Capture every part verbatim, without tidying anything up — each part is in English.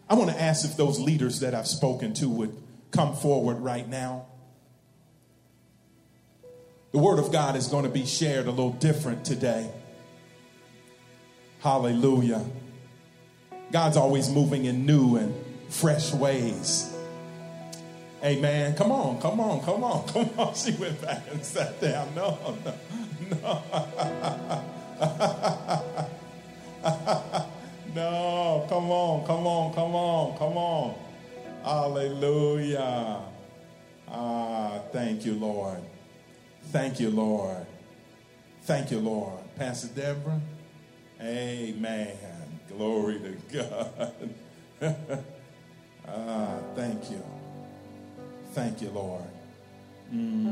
I want to ask if those leaders that I've spoken to would come forward right now. The word of God is going to be shared a little different today. Hallelujah. God's always moving in new and fresh ways. Amen. Come on, come on, come on, come on. She went back and sat down. No, no, no. No, come on, come on, come on, come on. Hallelujah. Ah, thank you, Lord. Thank you, Lord. Thank you, Lord. Pastor Deborah. Amen. Glory to God. Ah, thank you. Thank you, Lord. Mm.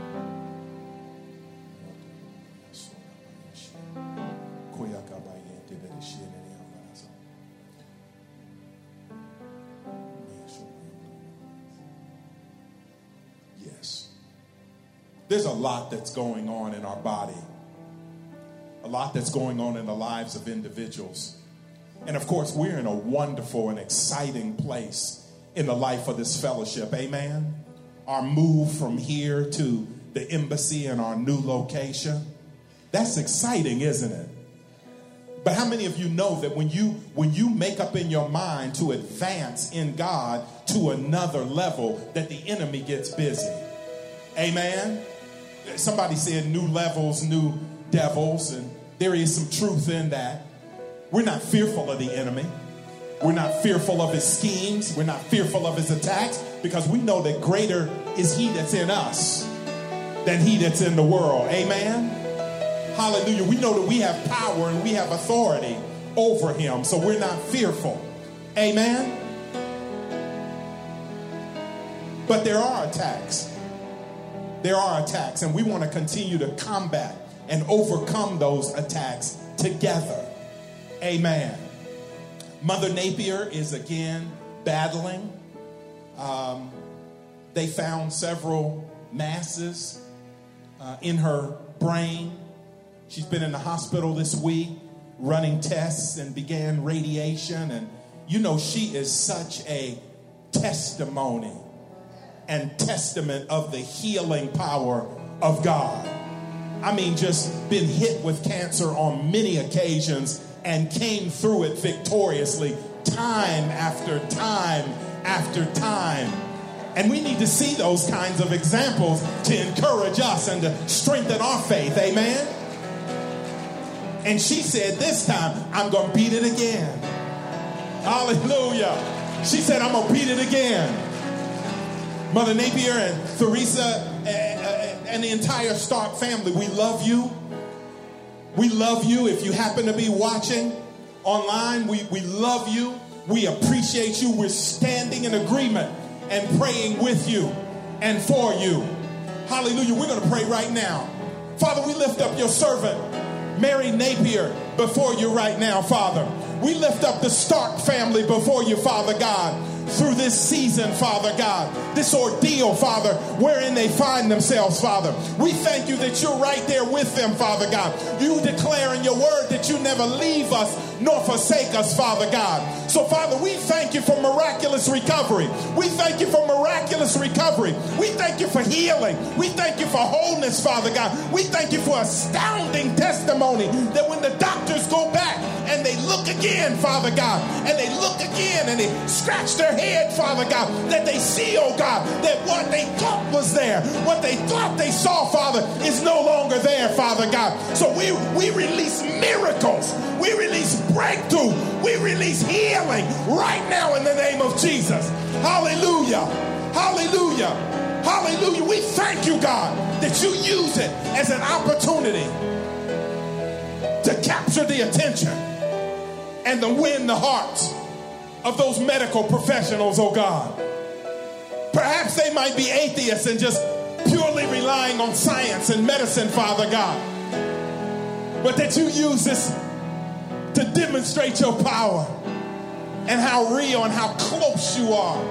Yes. There's a lot that's going on in our body. A lot that's going on in the lives of individuals. And of course, we're in a wonderful and exciting place in the life of this fellowship. Amen. Our move from here to the embassy and our new location. That's exciting, isn't it? But how many of you know that when you when you make up in your mind to advance in God to another level, that the enemy gets busy? Amen. Somebody said new levels, new devils, and there is some truth in that. We're not fearful of the enemy. We're not fearful of his schemes. We're not fearful of his attacks, because we know that greater is he that's in us than he that's in the world. Amen. Hallelujah. We know that we have power and we have authority over him, so we're not fearful. Amen. But there are attacks. There are attacks, and we want to continue to combat and overcome those attacks together. Amen. Mother Napier is again battling. Um, they found several masses uh, in her brain. She's been in the hospital this week running tests and began radiation. And you know, she is such a testimony and testament of the healing power of God. I mean, just been hit with cancer on many occasions and came through it victoriously time after time after time. And we need to see those kinds of examples to encourage us and to strengthen our faith. Amen. And she said, this time, I'm going to beat it again. Hallelujah. She said, I'm going to beat it again. Mother Napier and Theresa and the entire Stark family, we love you. We love you. If you happen to be watching online, we, we love you. We appreciate you. We're standing in agreement and praying with you and for you. Hallelujah. We're going to pray right now. Father, we lift up your servant, Mary Napier, before you right now, Father. We lift up the Stark family before you, Father God, through this season, Father God, this ordeal, Father, wherein they find themselves, Father. We thank you that you're right there with them, Father God. You declare in your word that you never leave us nor forsake us, Father God. So, Father, we thank you for miraculous recovery. We thank you for miraculous recovery. We thank you for healing. We thank you for wholeness, Father God. We thank you for astounding testimony that when the doctors go back and they look again, Father God, and they look again and they scratch their head, Father God, that they see, oh God, that what they thought was there, what they thought they saw, Father, is no longer there, Father God. So we, we release miracles. We release breakthrough. We release healing right now in the name of Jesus. Hallelujah. Hallelujah. Hallelujah. We thank you, God, that you use it as an opportunity to capture the attention and to win the hearts of those medical professionals, oh God. Perhaps they might be atheists and just purely relying on science and medicine, Father God. But that you use this to demonstrate your power and how real and how close you are.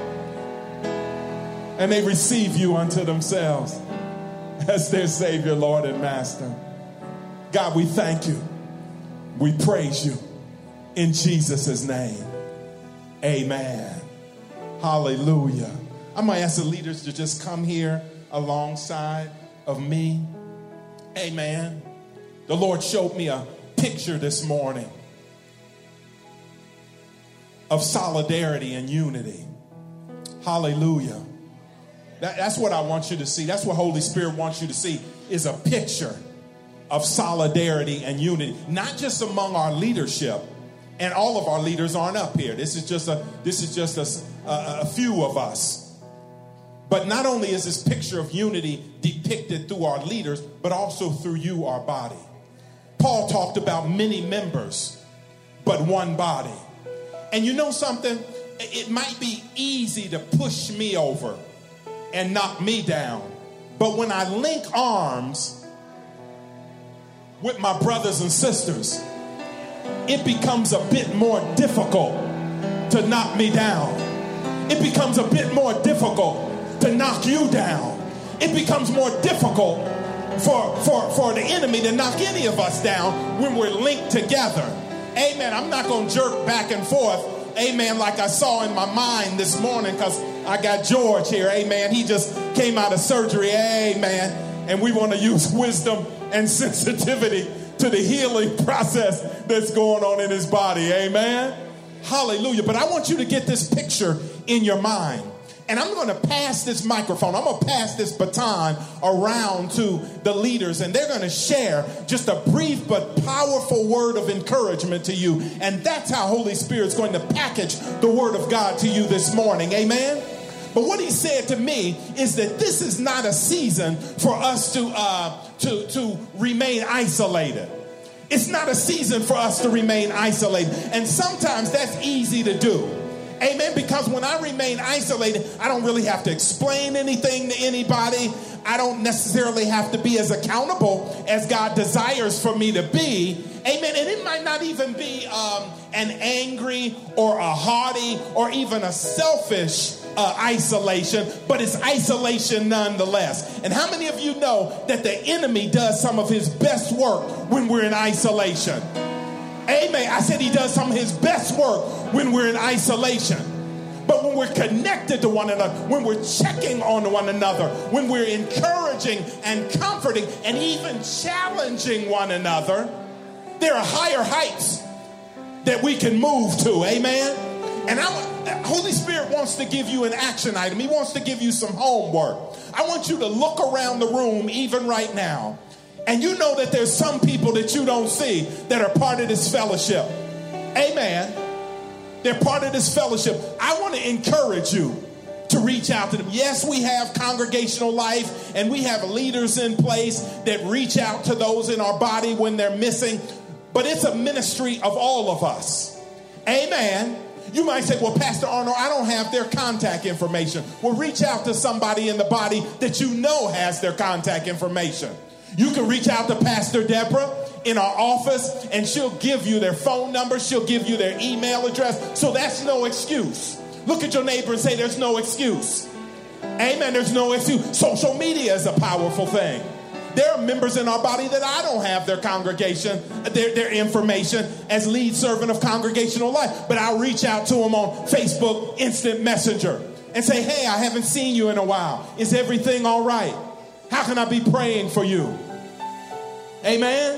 And they receive you unto themselves as their Savior, Lord, and Master. God, we thank you. We praise you in Jesus' name. Amen. Hallelujah. I'm going to ask the leaders to just come here alongside of me. Amen. The Lord showed me a picture this morning of solidarity and unity. Hallelujah. That, that's what I want you to see. That's what Holy Spirit wants you to see, is a picture of solidarity and unity, not just among our leadership. And all of our leaders aren't up here. This is just a this is just a, a, a few of us. But not only is this picture of unity depicted through our leaders, but also through you, our body. Paul talked about many members, but one body. And you know something? It might be easy to push me over and knock me down. But when I link arms with my brothers and sisters, it becomes a bit more difficult to knock me down. It becomes a bit more difficult to knock you down. It becomes more difficult for, for, for the enemy to knock any of us down when we're linked together. Amen. I'm not going to jerk back and forth. Amen. Like I saw in my mind this morning, because I got George here. Amen. He just came out of surgery. Amen. And we want to use wisdom and sensitivity to the healing process that's going on in his body. Amen. Hallelujah. But I want you to get this picture in your mind. And I'm going to pass this microphone. I'm going to pass this baton around to the leaders, and they're going to share just a brief but powerful word of encouragement to you. And that's how Holy Spirit's going to package the word of God to you this morning. Amen. But what he said to me is that this is not a season for us to uh, to to remain isolated. It's not a season for us to remain isolated. And sometimes that's easy to do. Amen. Because when I remain isolated, I don't really have to explain anything to anybody. I don't necessarily have to be as accountable as God desires for me to be. Amen. And it might not even be um, an angry or a haughty or even a selfish uh, isolation, but it's isolation nonetheless. And how many of you know that the enemy does some of his best work when we're in isolation? Amen. I said he does some of his best work when we're in isolation. But when we're connected to one another, when we're checking on one another, when we're encouraging and comforting and even challenging one another, there are higher heights that we can move to. Amen. And I, Holy Spirit wants to give you an action item. He wants to give you some homework. I want you to look around the room even right now. And you know that there's some people that you don't see that are part of this fellowship. Amen. They're part of this fellowship. I want to encourage you to reach out to them. Yes, we have congregational life and we have leaders in place that reach out to those in our body when they're missing. But it's a ministry of all of us. Amen. You might say, well, Pastor Arnold, I don't have their contact information. Well, reach out to somebody in the body that you know has their contact information. You can reach out to Pastor Deborah in our office, and she'll give you their phone number. She'll give you their email address. So that's no excuse. Look at your neighbor and say, there's no excuse. Amen. There's no excuse. Social media is a powerful thing. There are members in our body that I don't have their congregation, their, their information as lead servant of congregational life. But I'll reach out to them on Facebook, Instant Messenger, and say, hey, I haven't seen you in a while. Is everything all right? How can I be praying for you? Amen.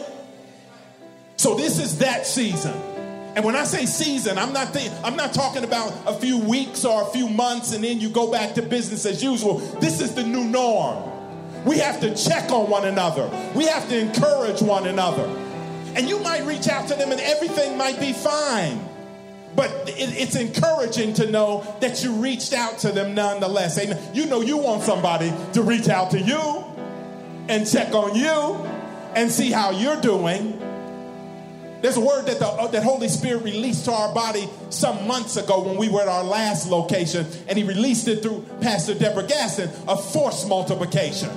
So this is that season. And when I say season, I'm not th- I'm not talking about a few weeks or a few months and then you go back to business as usual. This is the new norm. We have to check on one another. We have to encourage one another. And you might reach out to them and everything might be fine. But it, it's encouraging to know that you reached out to them nonetheless. Amen. You know you want somebody to reach out to you and check on you and see how you're doing. There's a word that the uh, that Holy Spirit released to our body some months ago when we were at our last location, and he released it through Pastor Deborah Gaston, a force multiplication.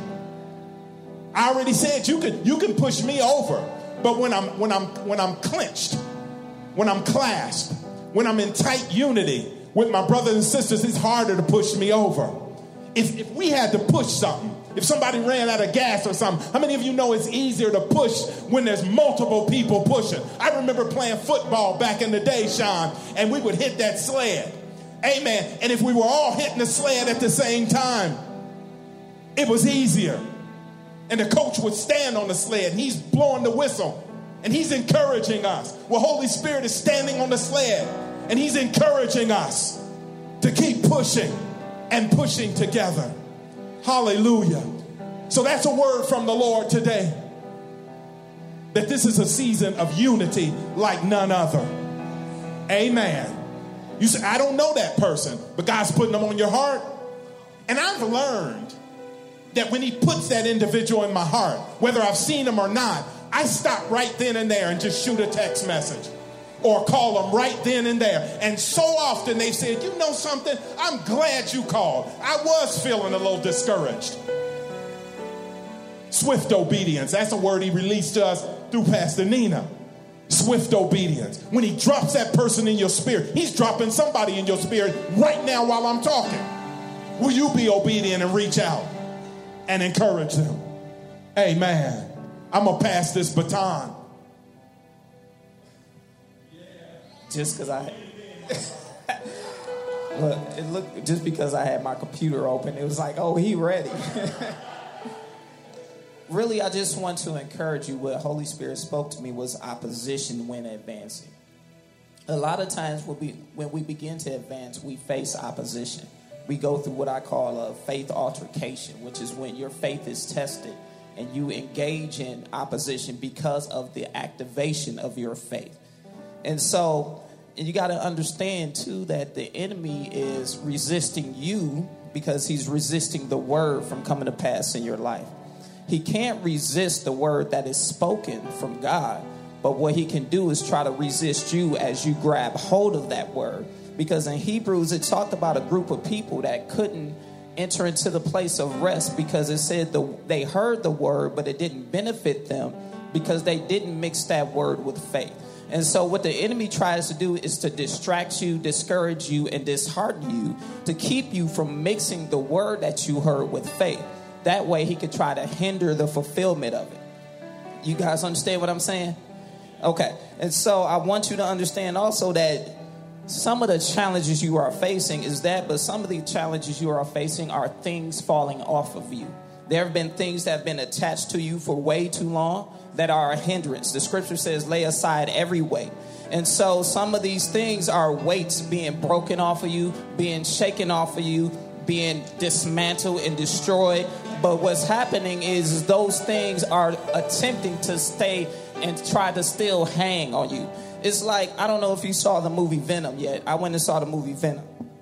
I already said you can you can push me over, but when I'm when I'm when I'm clenched, when I'm clasped, when I'm in tight unity with my brothers and sisters, it's harder to push me over. If, if we had to push something, if somebody ran out of gas or something, how many of you know it's easier to push when there's multiple people pushing? I remember playing football back in the day, Sean, and we would hit that sled. Amen. And if we were all hitting the sled at the same time, it was easier. And the coach would stand on the sled, and he's blowing the whistle, and he's encouraging us. Well, Holy Spirit is standing on the sled, and he's encouraging us to keep pushing and pushing together. Hallelujah. So that's a word from the Lord today, that this is a season of unity like none other. Amen. You say, I don't know that person, but God's putting them on your heart. And I've learned that when he puts that individual in my heart, whether I've seen him or not, I stop right then and there and just shoot a text message or call them right then and there. And so often they said, you know something? I'm glad you called. I was feeling a little discouraged. Swift obedience. That's a word he released to us through Pastor Nina. Swift obedience. When he drops that person in your spirit, he's dropping somebody in your spirit right now while I'm talking. Will you be obedient and reach out and encourage them? Amen. I'm going to pass this baton. Just because I... Look, it looked, just because I had my computer open, it was like, oh, he ready. Really, I just want to encourage you. What Holy Spirit spoke to me was opposition when advancing. A lot of times when we, when we begin to advance, we face opposition. We go through what I call a faith altercation, which is when your faith is tested and you engage in opposition because of the activation of your faith. And so, and you got to understand, too, that the enemy is resisting you because he's resisting the word from coming to pass in your life. He can't resist the word that is spoken from God, but what he can do is try to resist you as you grab hold of that word. Because in Hebrews, it talked about a group of people that couldn't enter into the place of rest because it said the, they heard the word, but it didn't benefit them because they didn't mix that word with faith. And so what the enemy tries to do is to distract you, discourage you, and dishearten you to keep you from mixing the word that you heard with faith. That way he could try to hinder the fulfillment of it. You guys understand what I'm saying? Okay. And so I want you to understand also that some of the challenges you are facing is that, but some of the challenges you are facing are things falling off of you. There have been things that have been attached to you for way too long that are a hindrance. The scripture says, lay aside every weight. And so some of these things are weights being broken off of you, being shaken off of you, being dismantled and destroyed. But what's happening is those things are attempting to stay and try to still hang on you. It's like, I don't know if you saw the movie Venom yet. I went and saw the movie Venom.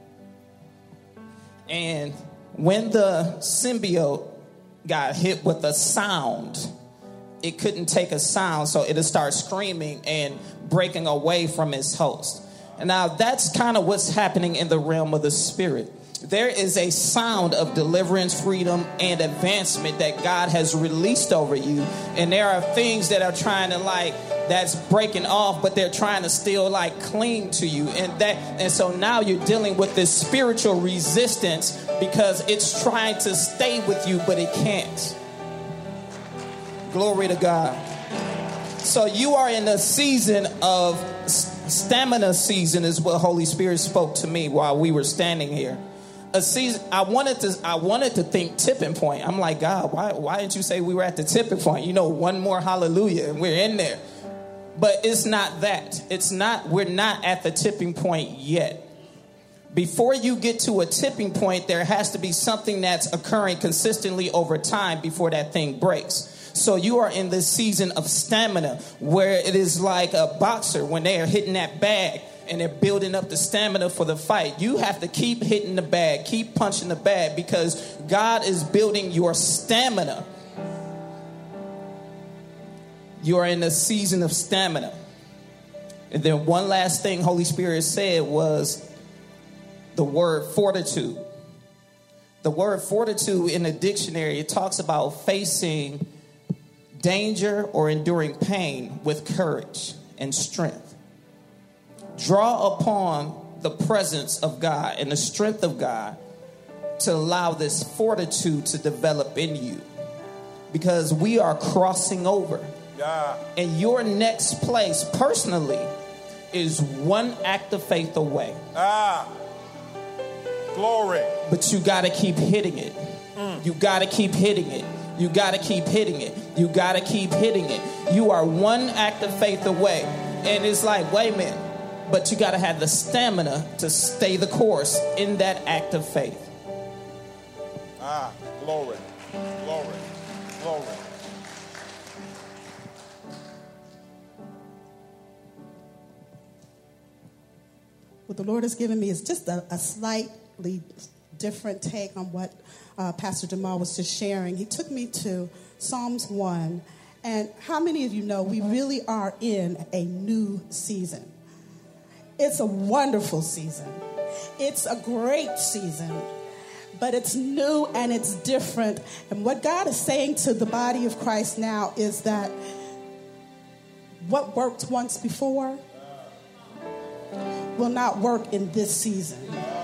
And when the symbiote got hit with a sound, it couldn't take a sound, so it'll start screaming and breaking away from its host. And now that's kind of what's happening in the realm of the spirit. There is a sound of deliverance, freedom, and advancement that God has released over you. And there are things that are trying to like, that's breaking off, but they're trying to still like cling to you. And that, and so now you're dealing with this spiritual resistance because it's trying to stay with you, but it can't. Glory to God. So you are in a season of stamina season is what Holy Spirit spoke to me while we were standing here. A season, I wanted to I wanted to think tipping point. I'm like, God, why why didn't you say we were at the tipping point? You know, one more hallelujah and we're in there. But it's not that. It's not, we're not at the tipping point yet. Before you get to a tipping point, there has to be something that's occurring consistently over time before that thing breaks. So you are in this season of stamina where it is like a boxer when they are hitting that bag and they're building up the stamina for the fight. You have to keep hitting the bag, keep punching the bag because God is building your stamina. You are in a season of stamina. And then one last thing Holy Spirit said was the word fortitude. The word fortitude in the dictionary, it talks about facing danger or enduring pain with courage and strength. Draw upon the presence of God and the strength of God to allow this fortitude to develop in you, because we are crossing over. Yeah. And your next place personally is one act of faith away. Ah. Glory. But you got to keep hitting it. Mm. You got to keep hitting it. You got to keep hitting it. You got to keep hitting it. You are one act of faith away. And it's like, wait a minute. But you got to have the stamina to stay the course in that act of faith. Ah, glory. Glory. Glory. What the Lord has given me is just a, a slightly different take on what uh, Pastor Jamal was just sharing. He took me to Psalms one. And how many of you know we really are in a new season? It's a wonderful season. It's a great season. But it's new and it's different. And what God is saying to the body of Christ now is that what worked once before will not work in this season.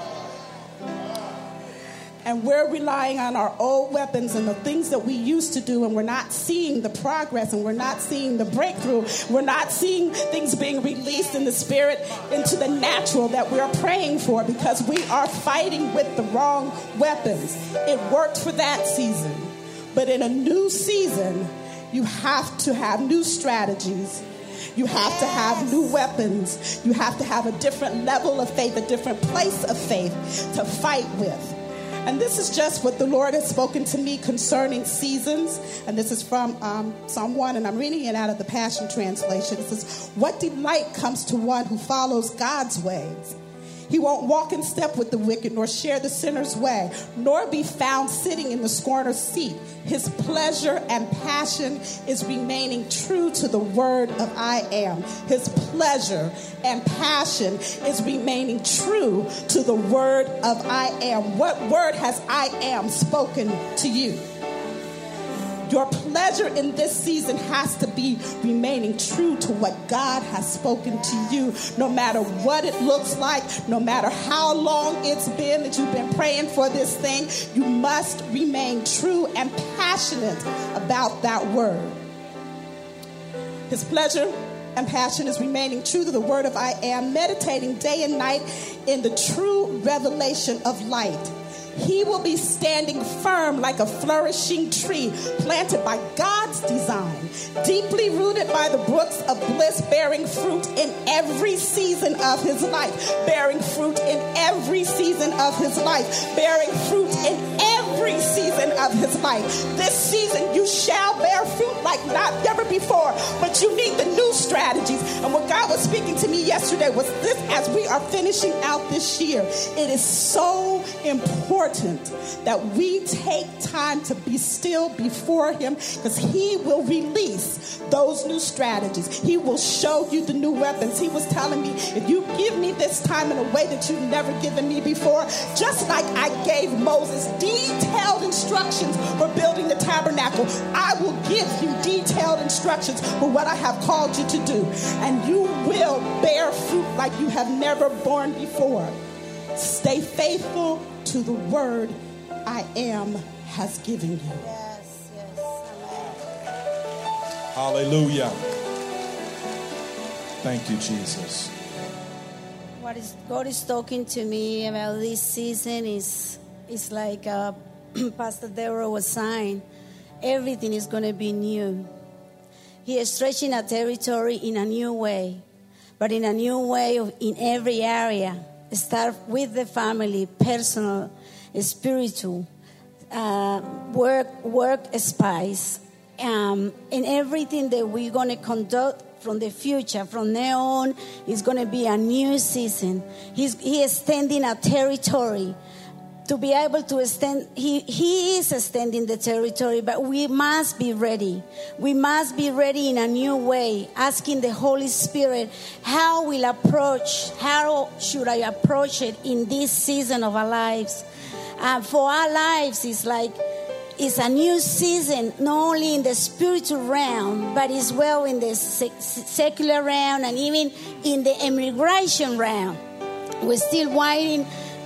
And we're relying on our old weapons and the things that we used to do, and we're not seeing the progress, and we're not seeing the breakthrough. We're not seeing things being released in the spirit into the natural that we're praying for, because we are fighting with the wrong weapons. It worked for that season. But in a new season, you have to have new strategies. You have to have new weapons. You have to have a different level of faith, a different place of faith to fight with. And this is just what the Lord has spoken to me concerning seasons. And this is from um, Psalm one, and I'm reading it out of the Passion Translation. It says, "What delight comes to one who follows God's ways? He won't walk in step with the wicked, nor share the sinner's way, nor be found sitting in the scorner's seat. His pleasure and passion is remaining true to the word of I am." His pleasure and passion is remaining true to the word of I am. What word has I am spoken to you? Your pleasure in this season has to be remaining true to what God has spoken to you, no matter what it looks like, no matter how long it's been that you've been praying for this thing. You must remain true and passionate about that word. His pleasure and passion is remaining true to the word of I am, meditating day and night in the true revelation of light. He will be standing firm like a flourishing tree planted by God's design, deeply rooted by the brooks of bliss, bearing fruit in every season of his life, bearing fruit in every season of his life, bearing fruit in every season of his life. This season you shall bear fruit like not ever before, but you need the new strategies. And what God was speaking to me yesterday was this: as we are finishing out this year, it is so important that we take time to be still before him, because he will release those new strategies. He will show you the new weapons. He was telling me, if you give me this time in a way that you've never given me before, just like I gave Moses detailed instructions for building the tabernacle, I will give you detailed instructions for what I have called you to do. And you will bear fruit like you have never borne before. Stay faithful to the word I am has given you. Yes, yes. Amen. Hallelujah. Thank you, Jesus. What is God is talking to me about this season is is like uh, Pastor Deborah was saying, everything is going to be new. He is stretching a territory in a new way, but in a new way of, in every area. Start with the family, personal, spiritual, uh, work, work space, um, and everything that we're going to conduct from the future. From now on, it's going to be a new season. He's he is extending a territory. To be able to extend, he, he is extending the territory, but we must be ready. We must be ready in a new way, asking the Holy Spirit, how will approach, how should I approach it in this season of our lives? Uh, for our lives, it's like, it's a new season, not only in the spiritual realm, but as well in the sec- secular realm and even in the immigration realm. We're still waiting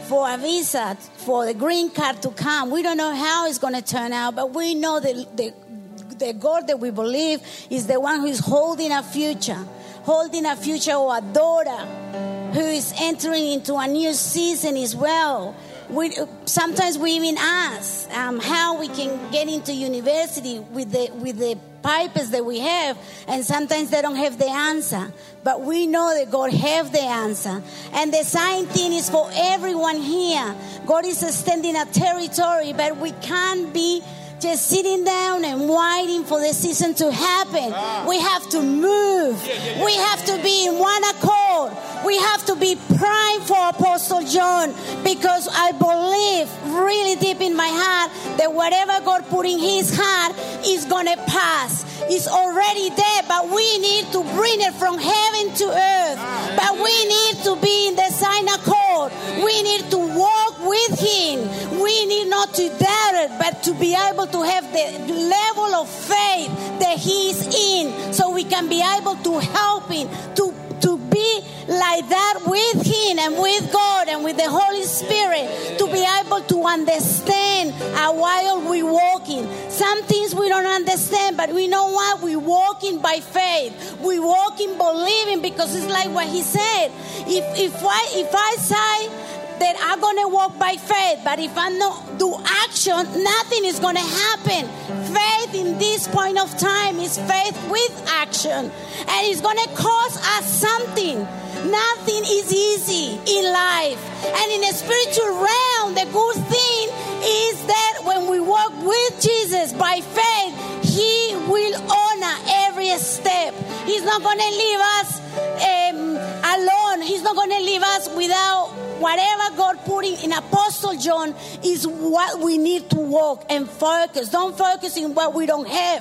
for a visa, for the green card to come. We don't know how it's going to turn out, but we know that the, the God that we believe is the one who is holding a future, holding a future of a daughter who is entering into a new season as well. We, sometimes we even ask um, how we can get into university with the with the papers that we have, and sometimes they don't have the answer. But we know that God have the answer. And the same thing is for everyone here. God is extending a territory, but we can't be just sitting down and waiting for the season to happen. Ah. We have to move. Yeah, yeah, yeah. We have to be in one accord. We have to be praying for Apostle John, because I believe really deep in my heart that whatever God put in his heart is going to pass. It's already there, but we need to bring it from heaven to earth. Ah. But we need to be in the same accord. We need to walk with him. We need not to doubt it, but to be able to have the level of faith that he is in, so we can be able to help him, to, to be like that with him and with God and with the Holy Spirit, to be able to understand uh, while we're walking. Some things we don't understand, but we know what? We're walking by faith. We're walking believing, because it's like what he said. If, if, I, if I say that I'm going to walk by faith, but if I don't do action, nothing is going to happen. Faith in this point of time is faith with action, and it's going to cost us something. Nothing is easy in life. And in the spiritual realm, the good thing is that when we walk with Jesus by faith, he will honor every step. He's not going to leave us um, alone. He's not going to leave us without whatever God put in Apostle John is what we need to walk and focus. Don't focus in what we don't have.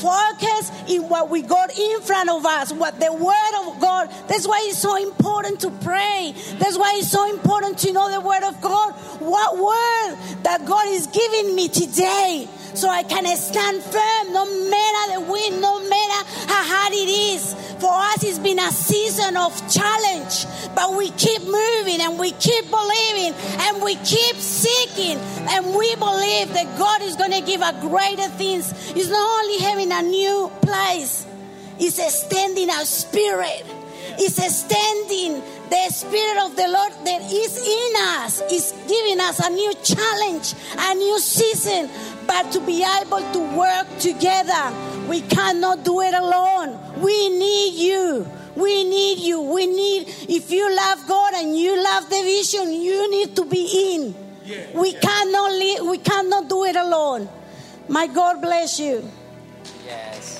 Focus in what we got in front of us, what the Word of God. That's why it's so important to pray. That's why it's so important to know the Word of God. What word that God is giving me today, so I can stand firm no matter the wind, no matter how hard it is. For us, it's been a season of challenge, but we keep moving and we keep believing and we keep seeking, and we believe that God is going to give us greater things. It's not only having a new place, it's extending our spirit. It's extending the Spirit of the Lord that is in us. It's giving us a new challenge, a new season. But to be able to work together, we cannot do it alone. We need you. We need you. We need, if you love God and you love the vision, you need to be in. Yeah, we yeah. cannot live, we cannot do it alone. My God bless you. Yes.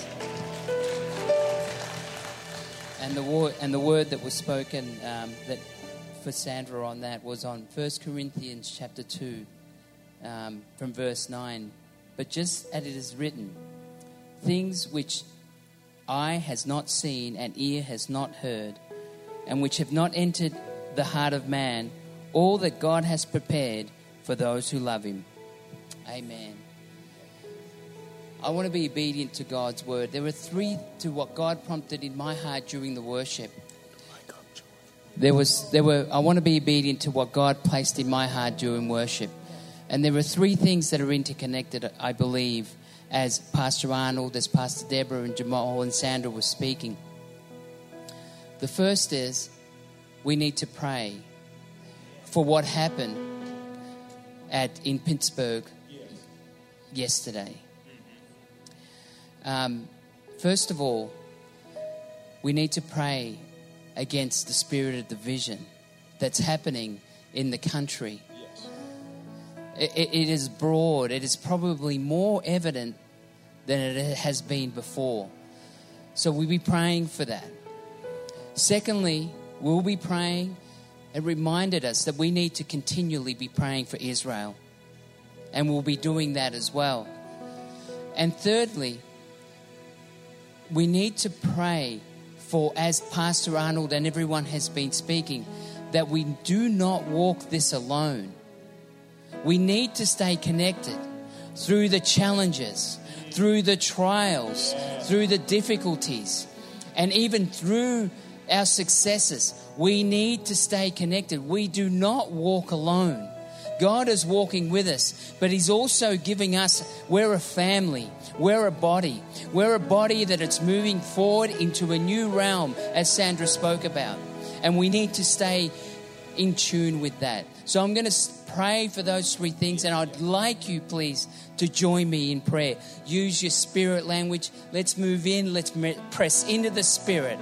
And the word and the word that was spoken um, that for Sandra on that was on First Corinthians chapter two, um, from verse nine. But just as it is written, things which eye has not seen and ear has not heard, and which have not entered the heart of man, all that God has prepared for those who love him. Amen. I want to be obedient to God's word. There were three to what God prompted in my heart during the worship. There was, there were. I want to be obedient to what God placed in my heart during worship. And there are three things that are interconnected, I believe, as Pastor Arnold, as Pastor Deborah and Jamal and Sandra were speaking. The first is we need to pray for what happened at in Pittsburgh yesterday. Um, first of all, we need to pray against the spirit of division that's happening in the country. It, it is broad. It is probably more evident than it has been before. So we'll be praying for that. Secondly, we'll be praying. It reminded us that we need to continually be praying for Israel. And we'll be doing that as well. And thirdly, we need to pray for, as Pastor Arnold and everyone has been speaking, that we do not walk this alone. We need to stay connected through the challenges, through the trials, through the difficulties, and even through our successes. We need to stay connected. We do not walk alone. God is walking with us, but He's also giving us, we're a family, we're a body. We're a body that it's moving forward into a new realm, as Sandra spoke about. And we need to stay in tune with that. So I'm going to pray for those three things, and I'd like you, please, to join me in prayer. Use your spirit language. Let's move in. Let's press into the Spirit.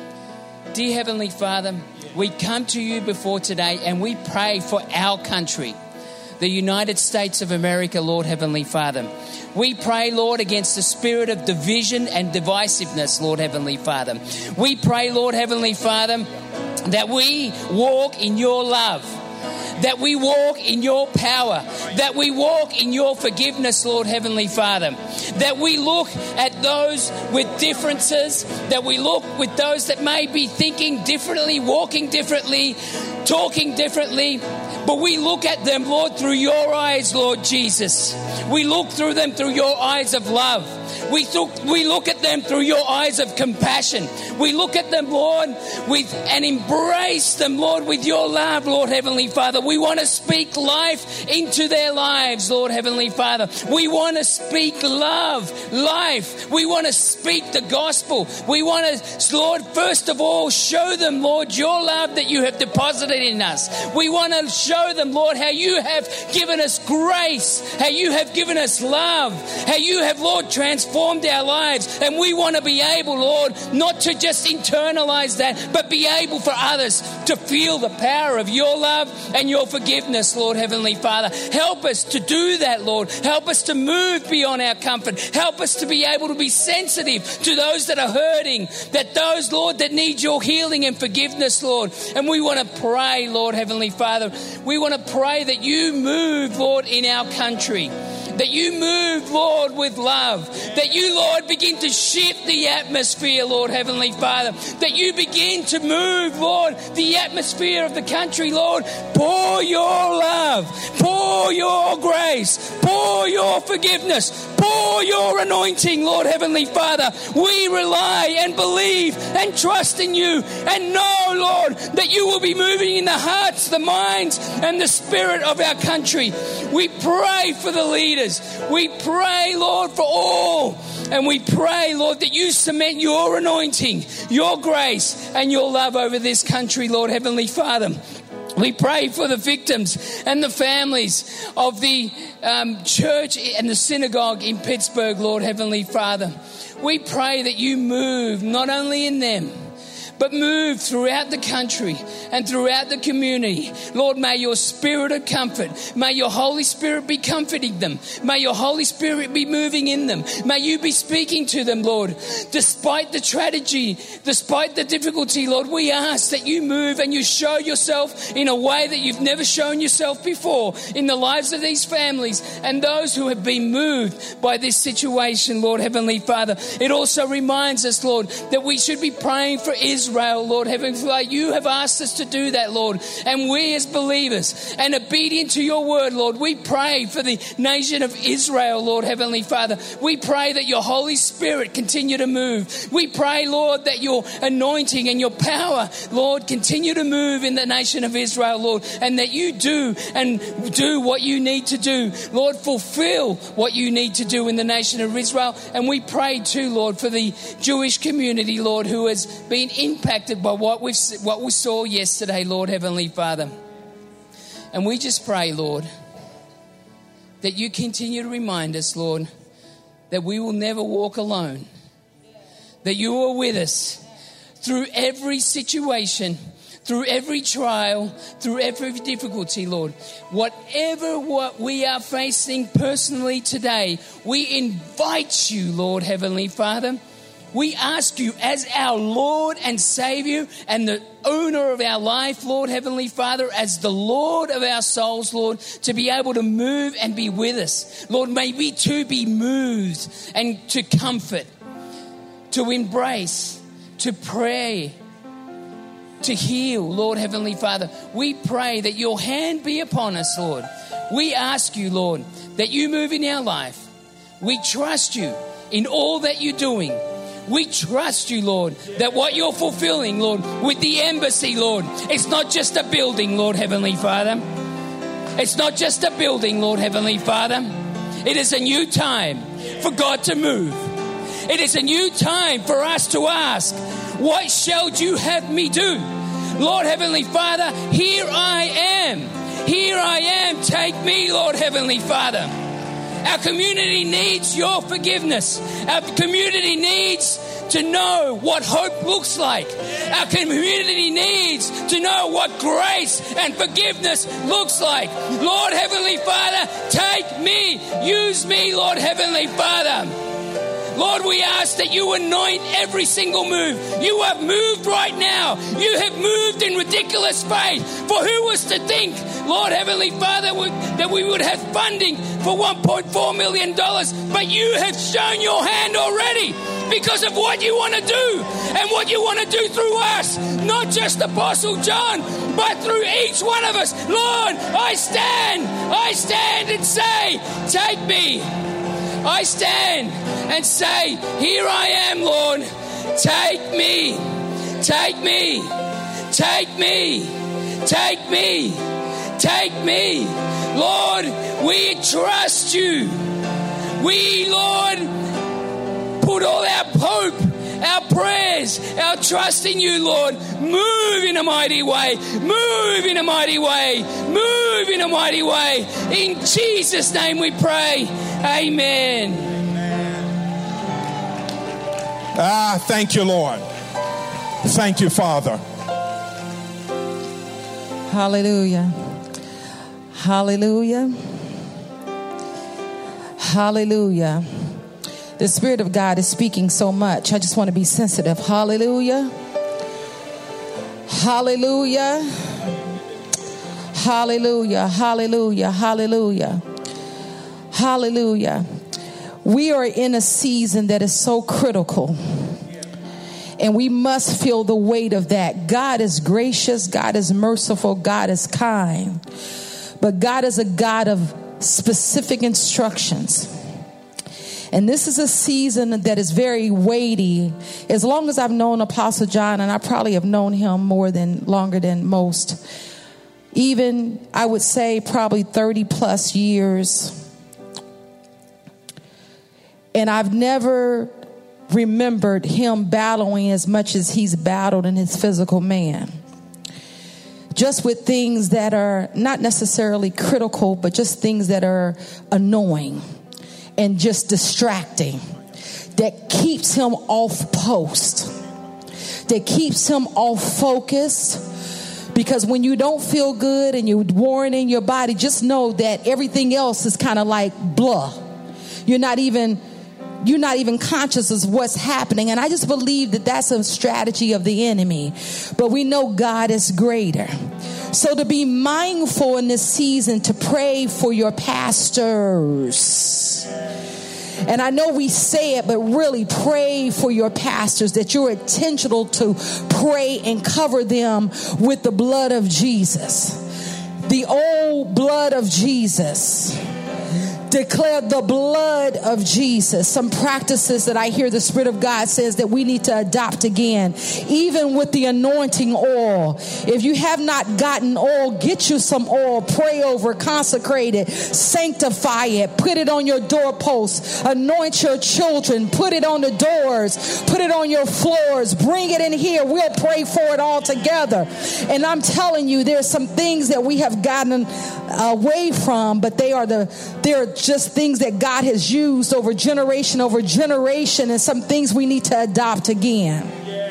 Dear Heavenly Father, we come to you before today and we pray for our country, the United States of America, Lord Heavenly Father. We pray, Lord, against the spirit of division and divisiveness, Lord Heavenly Father. We pray, Lord Heavenly Father, that we walk in your love, that we walk in your power, that we walk in your forgiveness, Lord Heavenly Father, that we look at those with differences, that we look with those that may be thinking differently, walking differently, talking differently, but we look at them, Lord, through your eyes, Lord Jesus. We look through them through your eyes of love. We look, we look at them through your eyes of compassion. We look at them, Lord, with and embrace them, Lord, with your love, Lord Heavenly Father. We want to speak life into their lives, Lord Heavenly Father. We want to speak love, life. We want to speak the gospel. We want to, Lord, first of all, show them, Lord, your love that you have deposited in us. We want to show them, Lord, how you have given us grace, how you have given us love, how you have, Lord, transformed our lives. And we want to be able, Lord, not to just internalize that, but be able for others to feel the power of your love and your forgiveness, Lord Heavenly Father. Help us to do that, Lord. Help us to move beyond our comfort. Help us to be able to be sensitive to those that are hurting, that those, Lord, that need your healing and forgiveness, Lord. And we want to pray, Lord Heavenly Father, we want to pray that you move, Lord, in our country. That you move, Lord, with love. That you, Lord, begin to shift the atmosphere, Lord Heavenly Father. That you begin to move, Lord, the atmosphere of the country, Lord. Pour your love. Pour your grace. Pour your forgiveness. Pour your anointing, Lord Heavenly Father. We rely and believe and trust in you and know, Lord, that you will be moving in the hearts, the minds, and the spirit of our country. We pray for the leaders. We pray, Lord, for all. And we pray, Lord, that you cement your anointing, your grace, and your love over this country, Lord Heavenly Father. We pray for the victims and the families of the um, church and the synagogue in Pittsburgh, Lord Heavenly Father. We pray that you move not only in them, but move throughout the country and throughout the community. Lord, may your spirit of comfort, may your Holy Spirit be comforting them. May your Holy Spirit be moving in them. May you be speaking to them, Lord. Despite the tragedy, despite the difficulty, Lord, we ask that you move and you show yourself in a way that you've never shown yourself before in the lives of these families and those who have been moved by this situation, Lord Heavenly Father. It also reminds us, Lord, that we should be praying for Israel. Israel, Lord Heavenly Father, you have asked us to do that, Lord. And we as believers and obedient to your word, Lord, we pray for the nation of Israel, Lord Heavenly Father. We pray that your Holy Spirit continue to move. We pray, Lord, that your anointing and your power, Lord, continue to move in the nation of Israel, Lord, and that you do and do what you need to do. Lord, fulfill what you need to do in the nation of Israel. And we pray too, Lord, for the Jewish community, Lord, who has been in impacted by what we what we saw yesterday, Lord Heavenly Father. And we just pray, Lord, that you continue to remind us, Lord, that we will never walk alone, that you are with us through every situation, through every trial, through every difficulty, Lord. Whatever what we are facing personally today, we invite you, Lord Heavenly Father. We ask you as our Lord and Savior and the owner of our life, Lord Heavenly Father, as the Lord of our souls, Lord, to be able to move and be with us. Lord, may we too be moved and to comfort, to embrace, to pray, to heal, Lord Heavenly Father. We pray that your hand be upon us, Lord. We ask you, Lord, that you move in our life. We trust you in all that you're doing. we trust you, Lord, that what you're fulfilling, Lord, with the embassy, Lord, it's not just a building, Lord, Heavenly Father. It's not just a building, Lord, Heavenly Father. It is a new time for God to move. It is a new time for us to ask, what shall you have me do? Lord, Heavenly Father, here I am. Here I am. Take me, Lord, Heavenly Father. Our community needs your forgiveness. Our community needs to know what hope looks like. Our community needs to know what grace and forgiveness looks like. Lord, Heavenly Father, take me. Use me, Lord, Heavenly Father. Lord, we ask that you anoint every single move. You have moved right now. You have moved in ridiculous faith. For who was to think, Lord, Heavenly Father, that we would have funding for one point four million dollars, but you have shown your hand already because of what you want to do and what you want to do through us. Not just Apostle John, but through each one of us. Lord, I stand, I stand and say, take me. I stand and say, here I am, Lord. Take me. Take me. Take me. Take me. Take me. Lord, we trust you. We, Lord, put all our hope, our prayers, our trust in you, Lord. Move in a mighty way. Move in a mighty way. Move in a mighty way. In Jesus' name we pray. Amen. Ah, thank you, Lord. Thank you, Father. Hallelujah. Hallelujah. Hallelujah. The Spirit of God is speaking so much. I just want to be sensitive. Hallelujah. Hallelujah. Hallelujah. Hallelujah. Hallelujah. Hallelujah. We are in a season that is so critical. And we must feel the weight of that. God is gracious. God is merciful. God is kind. But God is a God of specific instructions. And this is a season that is very weighty. As long as I've known Apostle John, and I probably have known him more than longer than most, even I would say probably thirty plus years. And I've never remembered him battling as much as he's battled in his physical man. Just with things that are not necessarily critical, but just things that are annoying and just distracting, that keeps him off post, that keeps him off focus. Because when you don't feel good and you're warring in your body, just know that everything else is kind of like blah. You're not even You're not even conscious of what's happening. And I just believe that that's a strategy of the enemy. But we know God is greater. So to be mindful in this season, to pray for your pastors. And I know we say it, but really pray for your pastors, that you're intentional to pray and cover them with the blood of Jesus. The old blood of Jesus. Declare the blood of Jesus. Some practices that I hear the Spirit of God says that we need to adopt again, even with the anointing oil. If you have not gotten oil, get you some oil, pray over, consecrate it, sanctify it, put it on your doorposts, anoint your children, put it on the doors, put it on your floors, bring it in here. We'll pray for it all together. And I'm telling you, there's some things that we have gotten away from, but they are the they're just things that God has used over generation over generation, and some things we need to adopt again.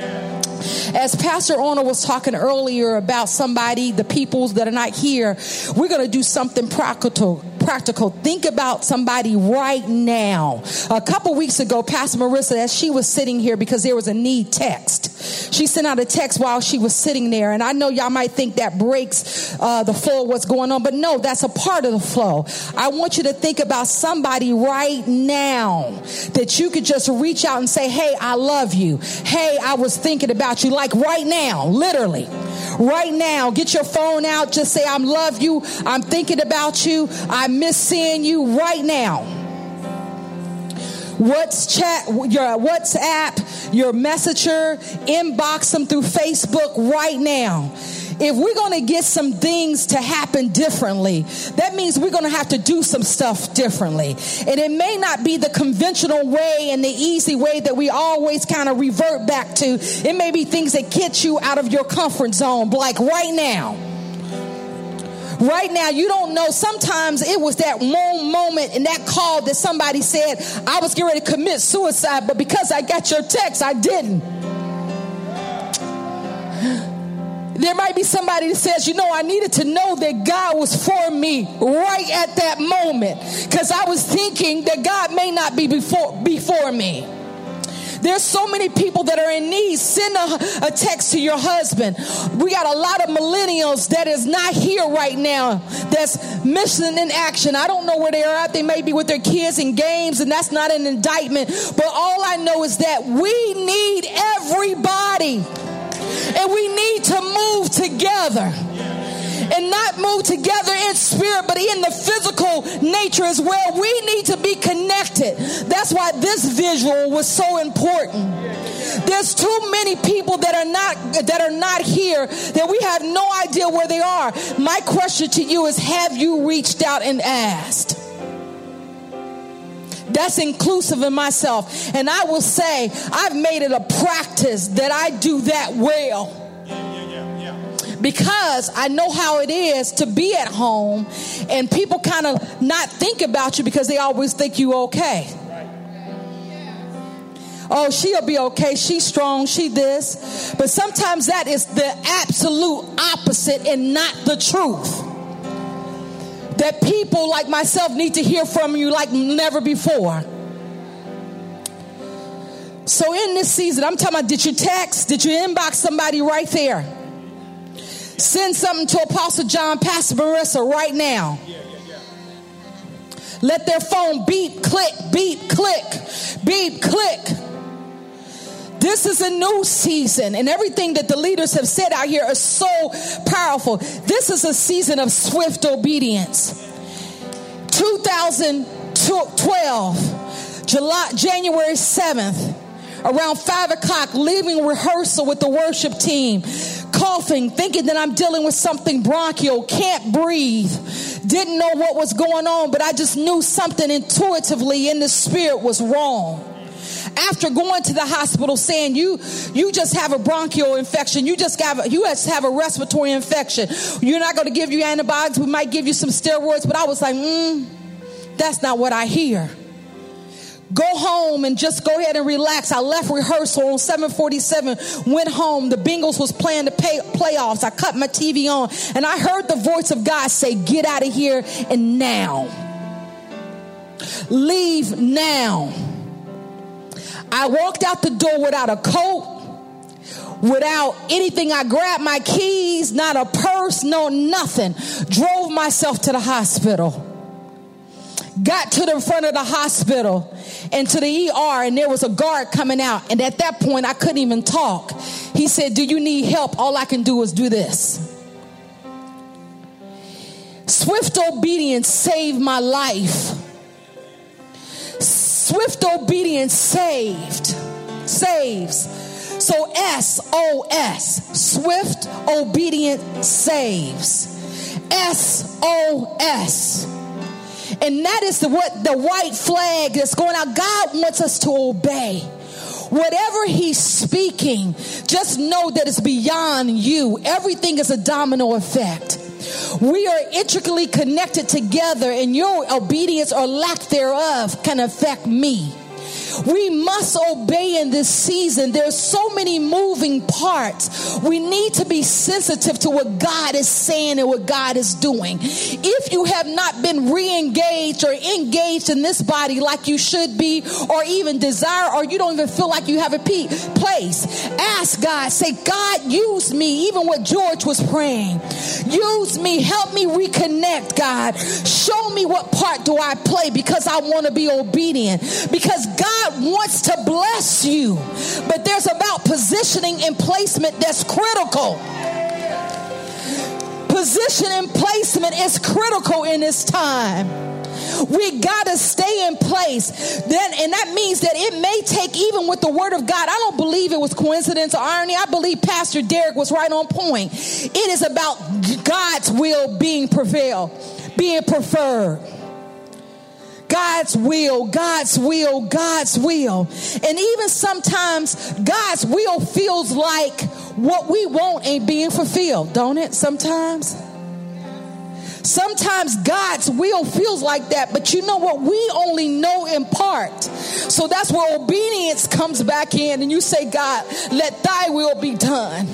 As Pastor Ona was talking earlier about somebody, the peoples that are not here, we're going to do something practical. Practical. Think about somebody right now. A couple weeks ago, Pastor Marissa, as she was sitting here, because there was a need text, she sent out a text while she was sitting there. And I know y'all might think that breaks uh, the flow of what's going on, but no, that's a part of the flow. I want you to think about somebody right now that you could just reach out and say, hey, I love you. Hey, I was thinking about you. Like right now, literally. Right now, get your phone out. Just say, I love you. I'm thinking about you. I miss seeing you right now. What's chat, your WhatsApp, your Messenger, inbox them through Facebook right now. If we're going to get some things to happen differently, that means we're going to have to do some stuff differently. And it may not be the conventional way and the easy way that we always kind of revert back to. It may be things that get you out of your comfort zone, like right now. Right now, you don't know. Sometimes it was that one moment and that call that somebody said, I was getting ready to commit suicide, but because I got your text, I didn't. There might be somebody that says, you know, I needed to know that God was for me right at that moment, because I was thinking that God may not be before, before me. There's so many people that are in need. Send a, a text to your husband. We got a lot of millennials that is not here right now, that's missing in action. I don't know where they are at. They may be with their kids in games, and that's not an indictment. But all I know is that we need everybody. And we need to move together. And not move together in spirit, but in the physical nature as well. We need to be connected. That's why this visual was so important. There's too many people that are not that are not here, that we have no idea where they are. My question to you is, have you reached out and asked? That's inclusive in myself. And I will say, I've made it a practice that I do that well. Because I know how it is to be at home and people kind of not think about you because they always think you okay. Oh, she'll be okay. She's strong. She this. But sometimes that is the absolute opposite and not the truth. That people like myself need to hear from you like never before. So in this season, I'm talking about, did you text? Did you inbox somebody right there? Send something to Apostle John, Pastor Marissa right now. Let their phone beep, click, beep, click, beep, click. This is a new season, and everything that the leaders have said out here is so powerful. This is a season of swift obedience. two thousand twelve, July, January seventh, around five o'clock, leaving rehearsal with the worship team, coughing, thinking that I'm dealing with something bronchial, can't breathe, didn't know what was going on, but I just knew something intuitively in the spirit was wrong. After going to the hospital saying, you you just have a bronchial infection, you just have, you just have a respiratory infection, you're not going to give you antibiotics, we might give you some steroids, but I was like, mm, that's not what I hear. Go home and just go ahead and relax. I left rehearsal on seven forty-seven, went home. The Bengals was playing the pay, playoffs. I cut my T V on and I heard the voice of God say, get out of here and now. Leave now. I walked out the door without a coat, without anything. I grabbed my keys, not a purse, no nothing. Drove myself to the hospital. Got to the front of the hospital and to the E R, and there was a guard coming out. And at that point, I couldn't even talk. He said, do you need help? All I can do is do this. Swift obedience saved my life. Swift obedience saved, saves. So S O S, swift obedience saves. S O S. And that is the, what the white flag that's going out. God wants us to obey. Whatever he's speaking, just know that it's beyond you. Everything is a domino effect. We are intricately connected together, and your obedience or lack thereof can affect me. We must obey in this season. There's so many moving parts. We need to be sensitive to what God is saying and what God is doing. If you have not been re-engaged or engaged in this body like you should be, or even desire, or you don't even feel like you have a place, ask God. Say, God, use me. Even what George was praying. Use me. Help me reconnect, God. Show me what part do I play, because I want to be obedient. Because God wants to bless you, but there's about positioning and placement that's critical. Position and placement is critical in this time. We got to stay in place. Then, and that means that it may take, even with the word of God, I don't believe it was coincidence or irony. I believe Pastor Derek was right on point. It is about God's will being prevailed, being preferred. God's will, God's will, God's will. And even sometimes God's will feels like what we want ain't being fulfilled, don't it? Sometimes. Sometimes God's will feels like that, but you know what? We only know in part. So that's where obedience comes back in, and you say, God, let thy will be done,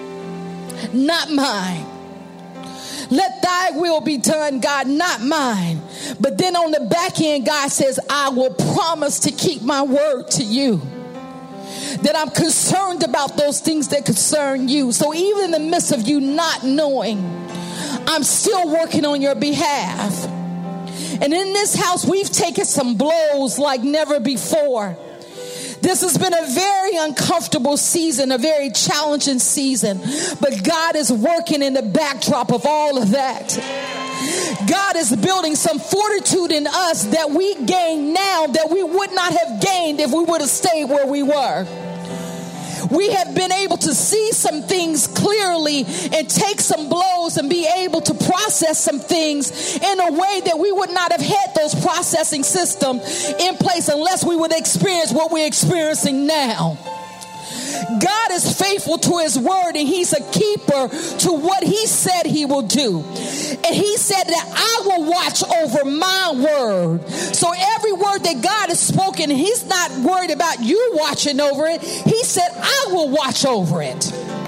not mine. Let thy will be done, God, not mine. But then on the back end, God says, I will promise to keep my word to you. That I'm concerned about those things that concern you. So even in the midst of you not knowing, I'm still working on your behalf. And in this house, we've taken some blows like never before. This has been a very uncomfortable season, a very challenging season. But God is working in the backdrop of all of that. God is building some fortitude in us that we gain now that we would not have gained if we would have stayed where we were. We have been able to see some things clearly and take some blows and be able to process some things in a way that we would not have had those processing systems in place unless we would experience what we're experiencing now. God is faithful to his word, and he's a keeper to what he said he will do. And he said that I will watch over my word. So every word that God has spoken, he's not worried about you watching over it. He said, I will watch over it.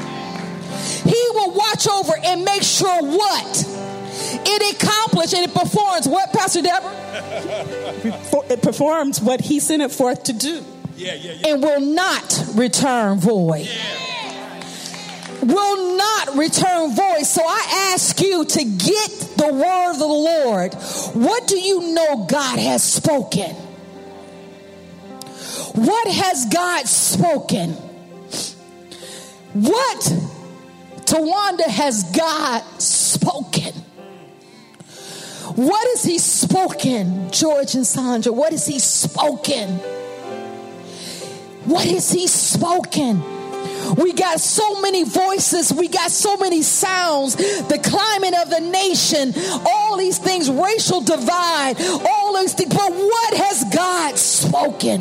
He will watch over and make sure what? It accomplishes and it performs what, Pastor Deborah? It performs what he sent it forth to do. Yeah, yeah, yeah. And will not return void. Yeah. Will not return void. So I ask you to get the word of the Lord. What do you know God has spoken? What has God spoken? What, Tawanda, has God spoken? What has he spoken, George and Sandra? What has he spoken? What has he spoken? We got so many voices. We got so many sounds. The climate of the nation, all these things, racial divide, all these things. But what has God spoken?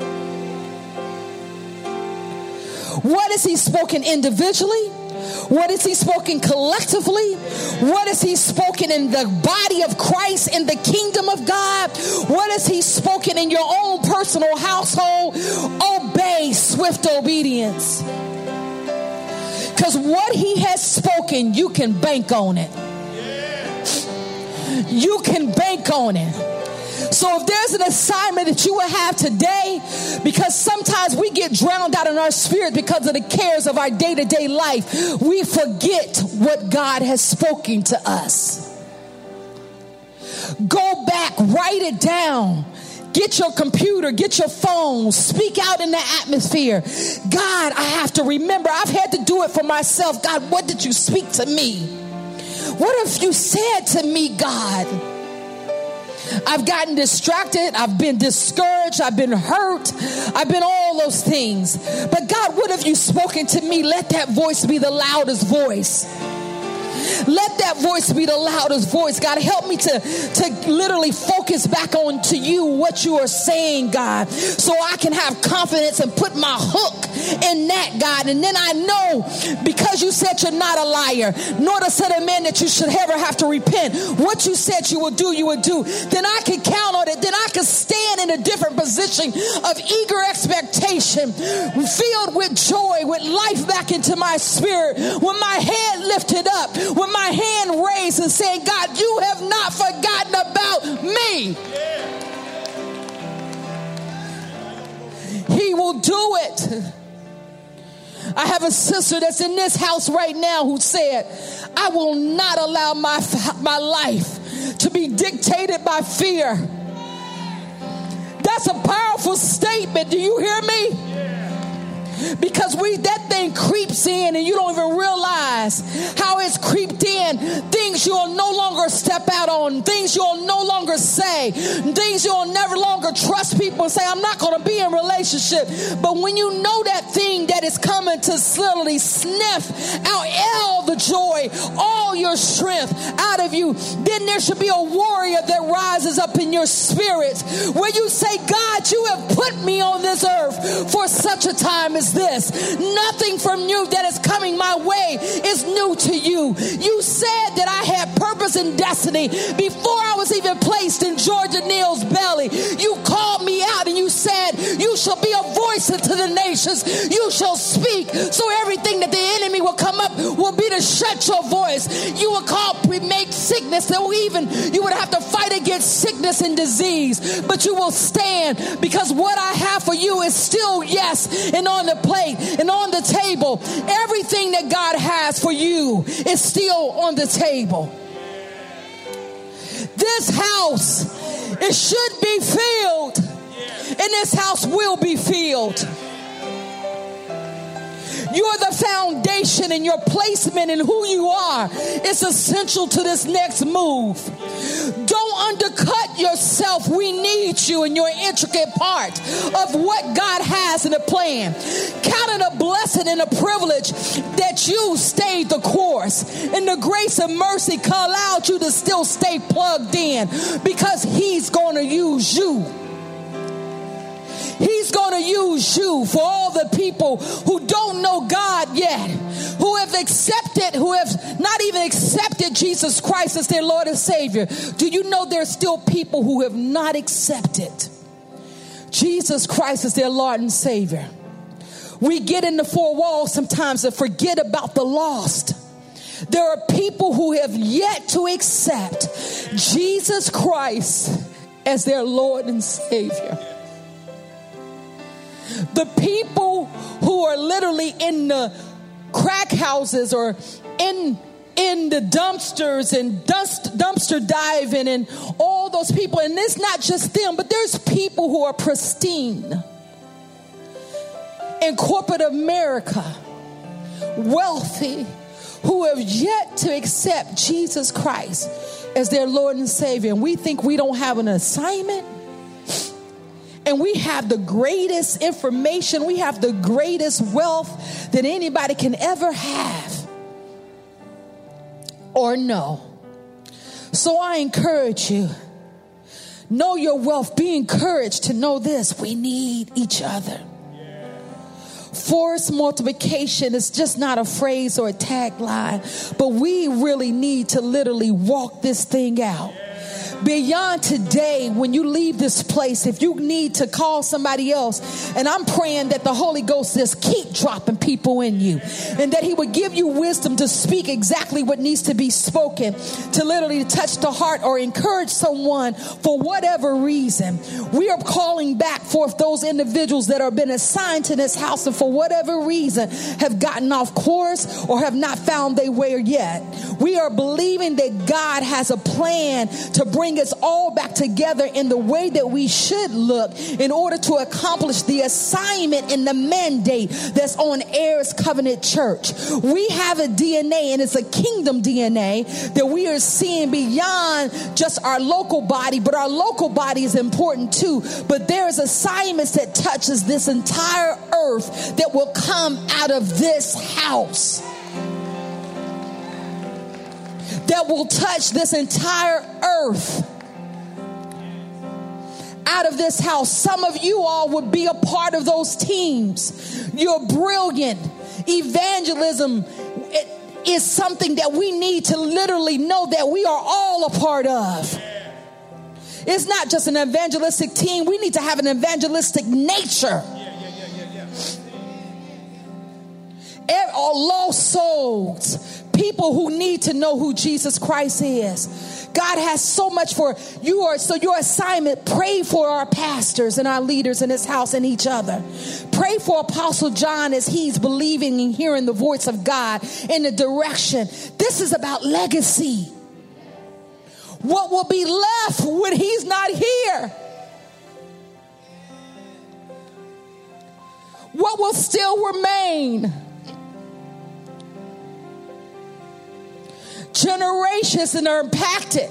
What has he spoken individually? What has he spoken collectively? What has he spoken in the body of Christ, in the kingdom of God? What has he spoken in your own personal household? Obey, swift obedience. Because what he has spoken, you can bank on it. You can bank on it. So if there's an assignment that you will have today, because sometimes we get drowned out in our spirit because of the cares of our day-to-day life, we forget what God has spoken to us. Go back, write it down. Get your computer, get your phone, speak out in the atmosphere. God, I have to remember, I've had to do it for myself. God, what did you speak to me? What have you said to me, God? I've gotten distracted. I've been discouraged. I've been hurt. I've been all those things. But God, what have you spoken to me? Let that voice be the loudest voice. Let that voice be the loudest voice. God, help me to, to literally focus back on to you what you are saying, God, so I can have confidence and put my hook in that, God. And then I know, because you said you're not a liar, nor the Son of Man that you should ever have to repent. What you said you would do, you would do. Then I can count on it. Then I can stand in a different position of eager expectation, filled with joy, with life back into my spirit, with my head lifted up, with my hand raised and saying, God, you have not forgotten about me. He will do it. I have a sister that's in this house right now who said, I will not allow my, my life to be dictated by fear. That's a powerful statement. Do you hear me? Because we that thing creeps in and you don't even realize how it's creeped in. Things you'll no longer step out on, things you'll no longer say, things you'll never longer trust people and say, I'm not going to be in relationship. But when you know that thing that is coming to literally sniff out all the joy, all your strength out of you, then there should be a warrior that rises up in your spirit where you say, God, you have put me on this earth for such a time as this. Nothing from you that is coming my way is new to you. You said that I had purpose and destiny before I was even placed in Georgia Neal's belly. You called me out and you said, you shall be a voice into the nations. You shall speak. So everything that the enemy will come up will be to shut your voice. You will call, make sickness. That will even, you would have to fight against sickness and disease, but you will stand because what I have for you is still yes and on the plate and on the table. Everything that God has for you is still on the table. This house, it should be filled, and this house will be filled. You're the foundation, and your placement and who you are is essential to this next move. Don't undercut yourself. We need you in your intricate part of what God has in the plan. Count it a blessing and a privilege that you stayed the course, and the grace and mercy allowed you to still stay plugged in because He's going to use you. He's going to use you for all the people who don't know God yet, who have accepted, who have not even accepted Jesus Christ as their Lord and Savior. Do you know there's still people who have not accepted Jesus Christ as their Lord and Savior? We get in the four walls sometimes and forget about the lost. There are people who have yet to accept Jesus Christ as their Lord and Savior. The people who are literally in the crack houses or in in the dumpsters and dust dumpster diving and all those people, and it's not just them, but there's people who are pristine in corporate America, wealthy, who have yet to accept Jesus Christ as their Lord and Savior. And we think we don't have an assignment. And we have the greatest information. We have the greatest wealth that anybody can ever have or know. So I encourage you, know your wealth. Be encouraged to know this. We need each other. Forced multiplication is just not a phrase or a tagline, but we really need to literally walk this thing out. Beyond today, when you leave this place, if you need to call somebody else, and I'm praying that the Holy Ghost just keep dropping people in you, and that He would give you wisdom to speak exactly what needs to be spoken, to literally touch the heart or encourage someone for whatever reason. We are calling back forth those individuals that have been assigned to this house and for whatever reason have gotten off course or have not found their way yet. We are believing that God has a plan to bring us all back together in the way that we should look in order to accomplish the assignment and the mandate that's on Heirs Covenant Church. We have a D N A, and it's a kingdom D N A that we are seeing beyond just our local body, but our local body is important too. But there's assignments that touches this entire earth that will come out of this house, that will touch this entire earth out of this house. Some of you all would be a part of those teams. You're brilliant. Evangelism is something that we need to literally know that we are all a part of. It's not just an evangelistic team. We need to have an evangelistic nature. All lost souls, people who need to know who Jesus Christ is. God has so much for you. Are so your assignment, pray for our pastors and our leaders in this house and each other. Pray for Apostle John as he's believing and hearing the voice of God in the direction. This is about legacy. What will be left when he's not here? What what will still remain? Generations that are impacted.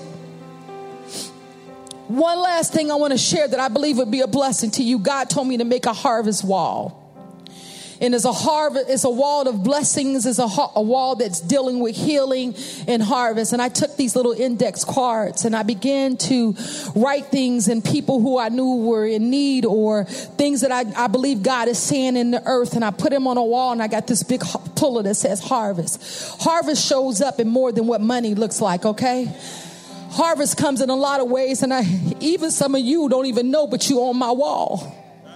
One last thing I want to share that I believe would be a blessing to you. God told me to make a harvest wall. And it's a harvest, it's a wall of blessings. It's a, a wall that's dealing with healing and harvest. And I took these little index cards and I began to write things and people who I knew were in need or things that I, I believe God is saying in the earth. And I put them on a wall and I got this big puller that says harvest. Harvest shows up in more than what money looks like, okay? Harvest comes in a lot of ways. And I, even some of you don't even know, but you on my wall.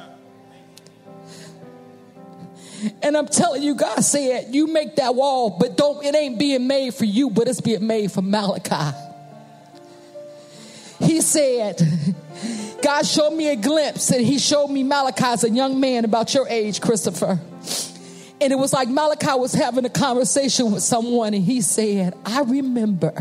And I'm telling you, God said, you make that wall, but don't, it ain't being made for you, but it's being made for Malachi. He said, God showed me a glimpse and he showed me Malachi as a young man about your age, Christopher. And it was like Malachi was having a conversation with someone and he said, I remember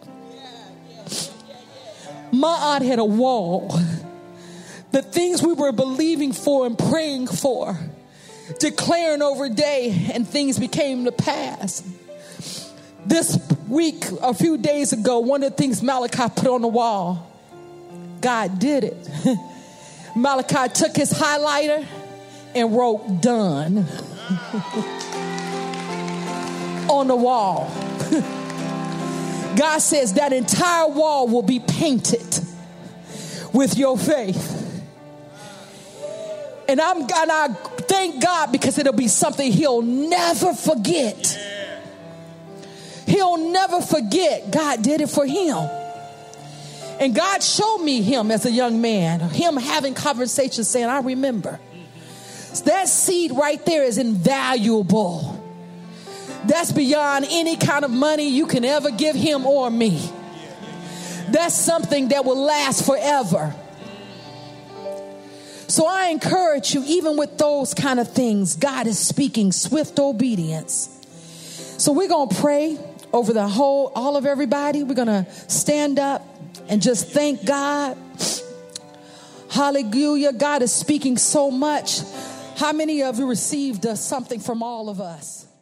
my aunt had a wall. The things we were believing for and praying for, declaring over day, and things became to pass. This week, a few days ago, one of the things Malachi put on the wall, God did it. Malachi took his highlighter and wrote done on the wall. God says that entire wall will be painted with your faith. And I'm and I thank God because it'll be something he'll never forget. He'll never forget. God did it for him. And God showed me him as a young man, him having conversations saying, I remember. That seed right there is invaluable. That's beyond any kind of money you can ever give him or me. That's something that will last forever. So I encourage you, even with those kind of things, God is speaking swift obedience. So we're going to pray over the whole, all of everybody. We're going to stand up and just thank God. Hallelujah. God is speaking so much. How many of you received uh, something from all of us?